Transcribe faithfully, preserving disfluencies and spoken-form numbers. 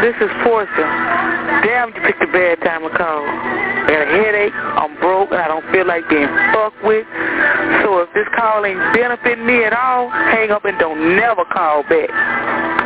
This is Portia. Damn, you picked a bad time to call. I got a headache, I'm broke, and I don't feel like being fucked with. So if this call ain't benefiting me at all, hang up and don't never call back.